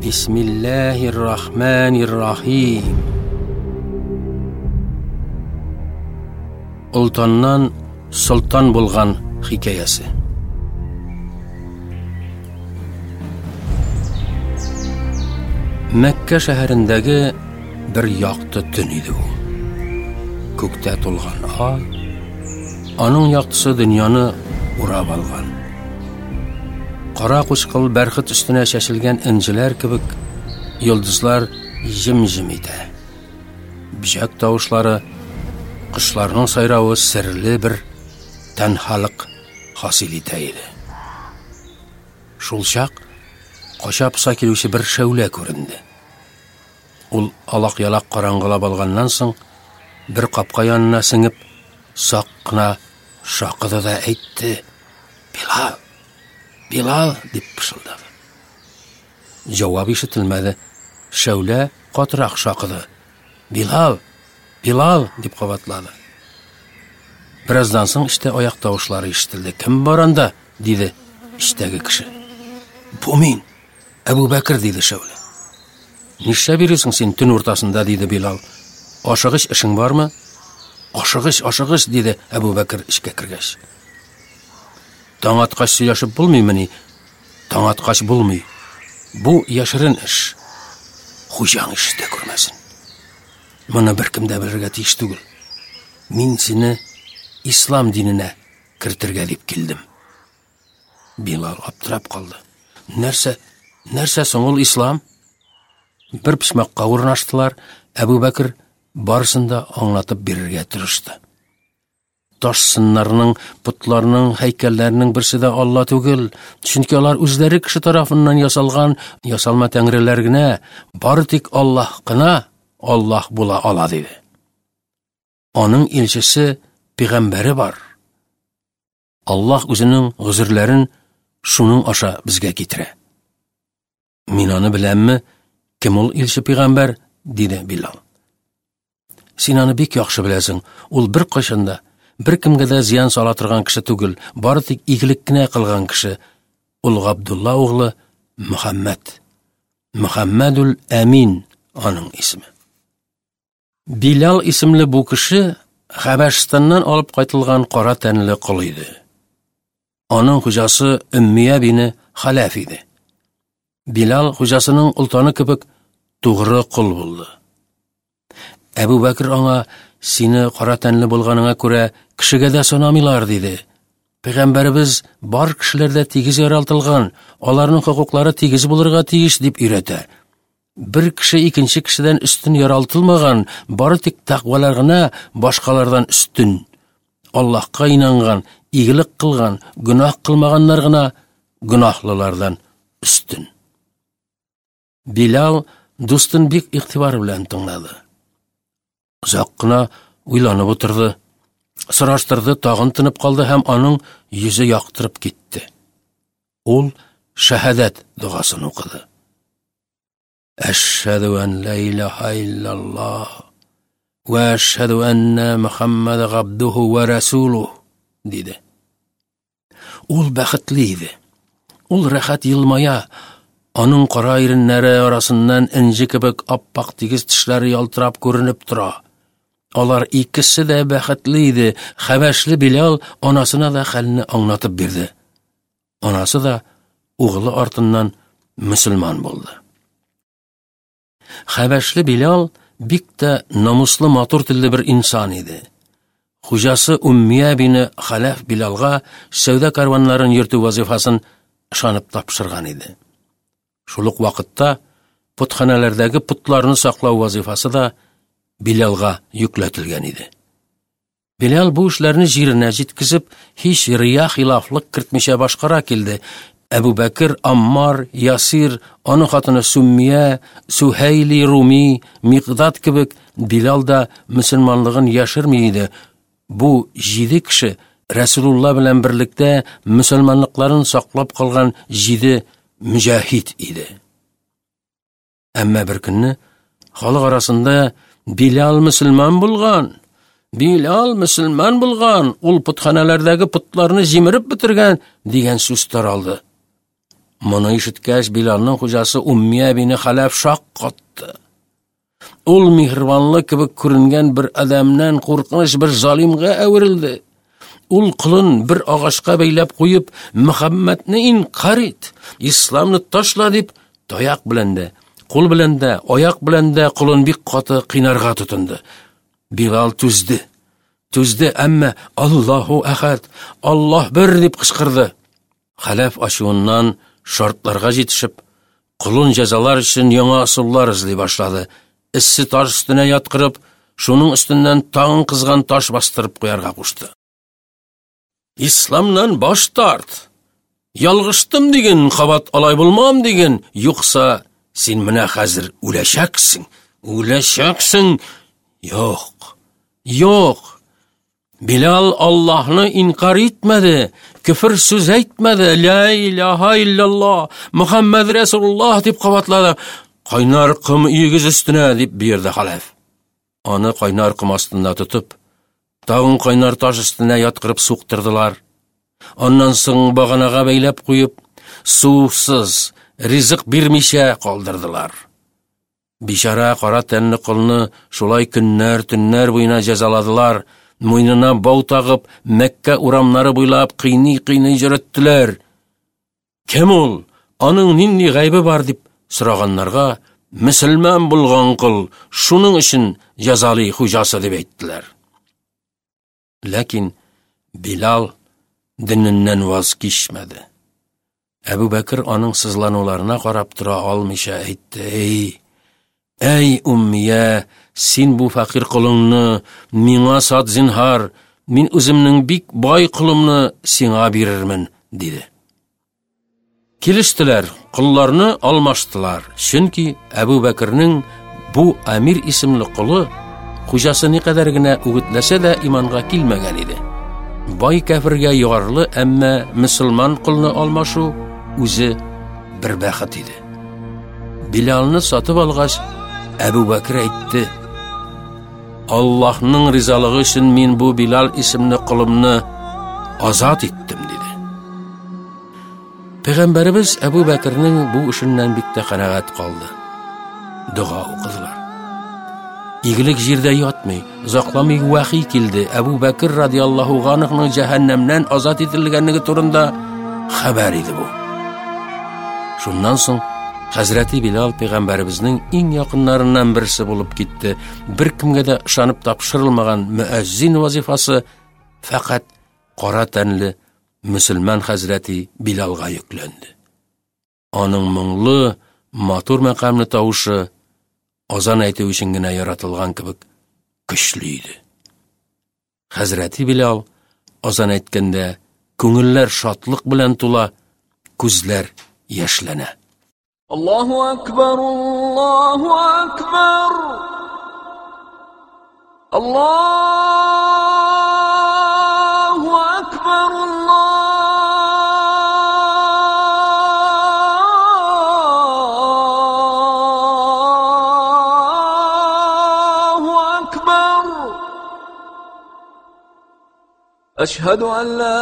Bismillahirrahmanirrahim. Ultandan sultan bo'lgan hikoyasi. Makka shahrindagi bir yoqti tun edi u. Ko'kda to'lgan oy, onun yoqtisi dunyoni o'rab olgan. Qora qo'shqil barxit ustuna shashilgan injilar kibik yulduzlar jim-jim edi. Bijak tovushlari, qushlarning sayrovi sirli bir tanhaliq hosil etaydi. Shul chaq qo'shab sakiluvchi bir shavla ko'rindi. Ul aloq-yaloq qorong'ilab olgandan so'ng bir qopqa yonina singib soqqina shoqida aytdi: "Bilal, Bilal" deb pishildadi. Javob eshitilmadi. Shavla qotiroq shoqidi. "Bilal, Bilal" deb qavatladi. Birazdan so'ng oyoq tovushlari eshitildi. "Kim bor anda?" dedi ishdagi kishi. "Bu men, Abu Bakr" dedi Shavla. "Nishcha berasan sen tun o'rtasida?" dedi Bilal. "Oshig'ish ishing bormi?" Oshig'ish dedi Abu Bakr ishga kirgach. "Tong atqach söylashib bo'lmaymini?" "Tong atqach bo'lmay. Bu yashirin ish. Xo'jang ishda ko'rmasin. Mana bir kimda bilirga tegish tugul. Men seni islom dinine kiritirga deb keldim." Bilal abtirab qoldi. Narsa so'ng'il islom? Bir pishmoqqa o'rnashdilar. Abu Bakr barisında anlatib berishga tirishdi. Tosh sinlarning, putlarning, haykallarning birsida Alloh tugul, chunki ular o'zlari kishi tarafidan yasalgan yasalma tangrilargina, bari tik Allohgina Alloh bo'la oladi dedi. Onun elchisi, payg'ambari bor. Alloh o'zining g'uzurlarin shuning osha bizga ketira. "Men uni bilammi? Kim ul elchi payg'ambar?" dedi Bilal. "Sen uni bek yaxshi bilasan. Ul bir qashanda bir kimga ziyon sola turgan kishi tugul, bari tik igilikgina qilgan kishi. Ul Abdullah o'g'li Muhammadul Amin onun ismi." Bilal ismli bu kishi Habashistondan olib qaytilgan qora tanli qul edi. Onun xo'jasi Ummiya bini Xalaf edi. Bilal xo'jasining ultoni kibik to'g'ri qul bo'ldi. Abu Bakr ona "Seni qora tanli bo'lganingga ko'ra kishiga da sonamilar" dedi. "Payg'ambarimiz bor kishilarda tegiz yaraltilgan, ularning huquqlari tegiz bo'lirga tegish" deb o'rgatdi. Bir kishi ikkinchi kishidan ustun yaraltilmagan, bari tik taqvolargina boshqalardan ustun. Allohga inangan, iyilik qilgan, gunoh qilmaganlargina gunohlilardan ustun. Bilal do'stin bek ig'tibor bilan tingladi. Uzoqqina o'ylanib o'tirdi. So'rashtirdi, tag'in tinib qoldi ham onun yuzi yoqtirib ketdi. Ul shahadat duosini o'qidi. "Ashhadu an la ilaha illalloh va ashhadu anna Muhammad abduhu va rasuluh" dedi. Ul baxtli edi. Ul rahat yilmaya, onun qora irinlari orasidan inji kibik oppoq tegiz tishlari yaltirab ko'rinib tura. Ular ikkisi de baxtli edi. Habashli Bilal onasına da halini anlatib berdi. Onasi da o'g'li ortidan musulmon bo'ldi. Habashli Bilal bikta namusli motor tilli bir inson edi. Xo'jasi Ummiya bini Xalaf Bilalga savdo karvonlarini yurituv vazifasini ishonib topshirgan edi. Shuluq vaqtda putxonalardagi putlarni saqlaw vazifasi da Bilalga yuklatilgan edi. Bilal bu ishlarni jirina jetkizib, hech riya xiloflik kiritmisha boshqara keldi. Abu Bakr, Ammar, Yasir, onun xotini Summiya, Suhayli Rumi, Miqdad kibik Bilal da musulmonligini yashirmaydi. Bu 7 kishi Rasululloh bilan birlikda musulmonliklarini saqlab qolgan 7 mujahid edi. Ammo bir kunni xalq orasida Bilal musulmon bo'lgan, ul putxonalardagi putlarni jimirib bitirgan degan so'z taraldi. Buni eshitgach, Bilalning xo'jasi Ummiya bini Xalaf shoq qotdi. Ul mehribonlik kabi ko'ringan bir odamdan qo'rqinch bir zolimga avirildi. Ul qulun bir og'ochga baylab qo'yib, Muhammadni inqor et, islomni tashla deb tayoq bilanda, qo'l bilanda, oyoq bilanda qulun bir qoti qiynarga tutindi. Bilal tuzdi, ammo Allohu ahad, Alloh bir deb qichqirdi. Xalaf ashundan shartlarga yetishib, qulun jazolar uchun yangi usullar izlay boshladi. Issi tosh ustuna yotqirib, shuning ustidan tong qizgan tosh bostirib qo'yarga qo'shdi. Islomdan bosh tort. Yolg'ishdim degan, qabat olay bo'lmam degan, yo'qsa sen mena hozir o'lashaqsing. Yo'q. Bilal Allohni inkor etmadi, kufr so'z aytmadi, la ilaha illalloh, Muhammad Rasululloh deb qavatladi. Qaynar qum egiz ustuna deb berdi Xalaf. Onu qaynar qum ostida tutib, tag'in qaynar tosh ustuna yotqirib so'qtirdilar. Ondan so'ng bag'anaga baylab qo'yib, suvsiz, rizq bermisha qoldirdilar. Bishara qora tanli qulni shulay tunlar bo'yina jazoladilar. Mo'ynina bov tag'ib, Makka uramlari bo'ylab qiyni jo'ratdilar. Kim ol? Onun nindi g'aybi bor deb so'raganlarga musulmon bo'lgan qul, shuning uchun jazoli xo'jasi deb aytdilar. Lekin Bilal dinindən voz kechmadi. Abu Bakr onun sızlanuvlarına qarab tura olmisha aytdi: Ey Ummiya, sen bu fakir qulungni menga sot zinhar, men o'zimning bik boy qulumni senga berirman dedi. Kelishdilar, qullarni almashdilar. Chunki Abu Bakrning bu Amir ismli quli xo'jasini qadargina o'gitlasa da imonga kelmagan edi. Boy kafirga yorli, ammo musulmon qulni almashu o'zi bir baxt edi. Bilalni sotib olg'ach, Abu Bakr aytdi: Allohning rizoligi uchun men bu Bilal ismli qulimni ozod etdim dedi. Payg'ambarimiz Abu Bakrning bu ishundan bitta qanoat qoldi. Duo o'qidilar. Igilik yerda yotmay, uzoqlamay vahiy keldi. Abu Bakr radhiyallohu anhuning jahannamdan ozod etilganligi turunda xabar edi bu. Shundan so'ng Hazreti Bilal Peygamberimizning eng yaqinlaridan birisi bo'lib ketdi. Bir kimga da ishonib topshirilmagan muazzin vazifasi faqat qora tanli musulmon Hazreti Bilalga yuklandi. Onun mungli, motor maqamli tovushi azon aytuv uchungina yaratilgan kibik kuchli edi. Hazreti Bilal azon aytganda ko'ngillar shodlik bilan to'la, ko'zlar yashlana. Allahu akbar, Allahu akbar, Allahu akbar, Allahu akbar. Ashhadu an la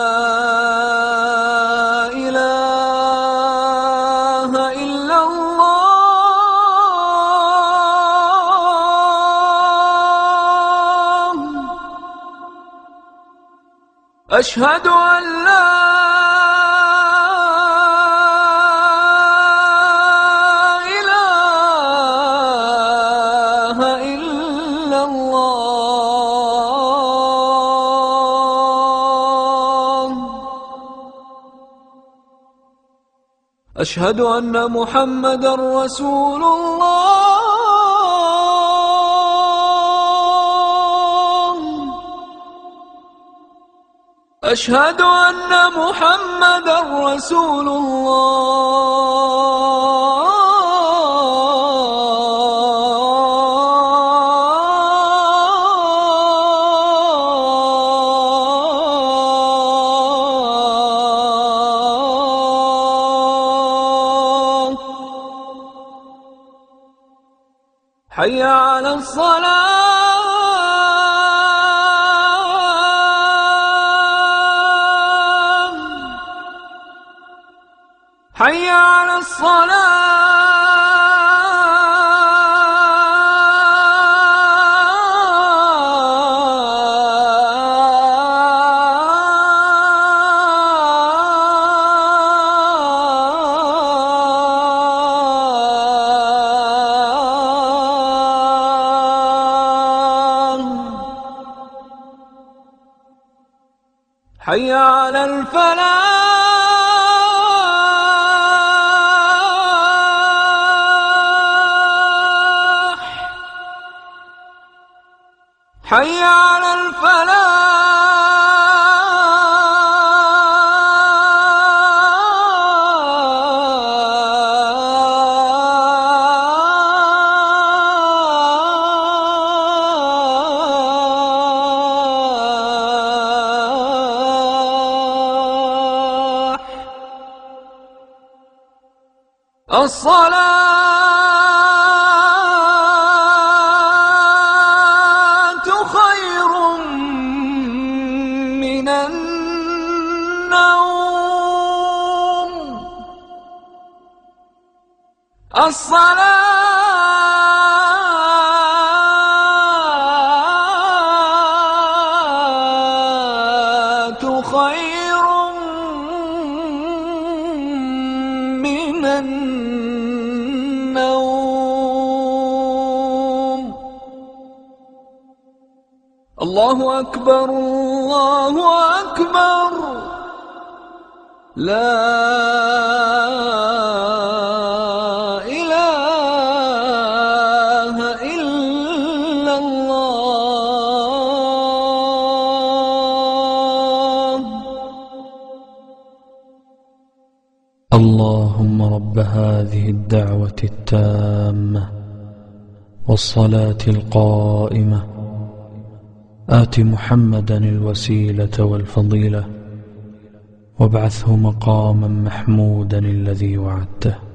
أشهد أن لا إله إلا الله أشهد أن محمد رسول الله أشهد أن محمد رسول الله حي على الصلاة حي على حي على الفلاح حي على الصلاة خير من النوم الصلاة خير من النوم. الله أكبر الله أكبر لا إله إلا الله. اللهم رب هذه الدعوة التامة والصلاة القائمة آت محمدا الوسيلة والفضيلة وابعثه مقاما محمودا الذي وعدته.